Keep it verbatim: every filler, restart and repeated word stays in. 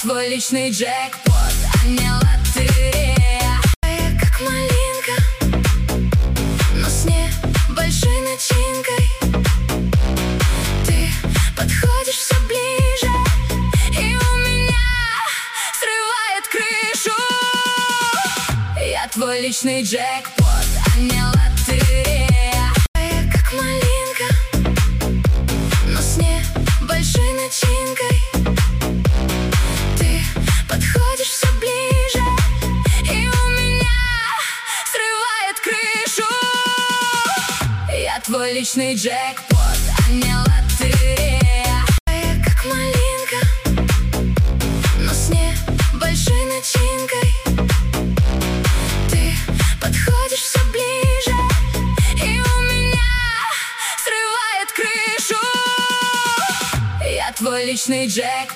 твой личный джекпот, а не лотерея. Я как малинка, но с небольшой начинкой. Ты подходишь все ближе, и у меня срывает крышу. Я твой личный джекпот, а не лотерея. Я как малинка, но с небольшой начинкой. Ты подходишь все ближе, и у меня срывает крышу. Я твой личный джекпот, а не лотерея. Я как малинка, но с небольшой начинкой. Ты подходишь все ближе, и у меня срывает крышу. Я твой личный джекпот.